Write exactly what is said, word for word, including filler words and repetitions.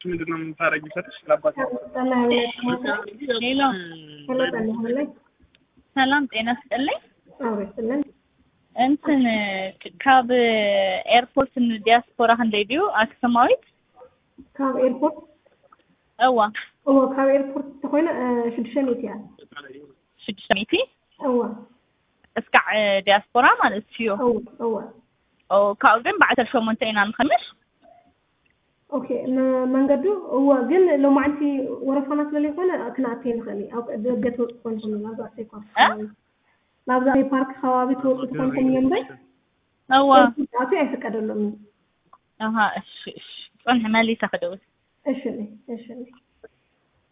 ምንድነው የምታረጊው ፈትሽ ለአባቴ ሄሎ ሰላም ጤና ይስጥልኝ አውሪስልን እንትን ካብ ኤርፖርት ዲያስፖራ ሀንዴዲዮ አክሰማዊት ካብ ኤርፖርት አዋ አዋ ካብ ኤርፖርት ተኮይና ሽድሽተ ሚእቲ ያ ሽድሽተ ሚእቲ አዋ እስካ ዲያስፖራ ማለት ሲዮ አዋ አዋ او كاغن بعد ثمانية اينا نخمس اوكي መንገዱ هو ግን لو ما عندي ورفنا ስለሌለ አክናቴን خلي او ደገት ኮንኩኝ ማለት አይቆም ማብዛት ፓርክ ሐዋቢ ተወጥቶ ኮንኩኝ የምበይ አዋ አቶ አይፈቀደለም አሃ እሺ እሺ ጾን ህማሊ ተخدوት እሺ እሺ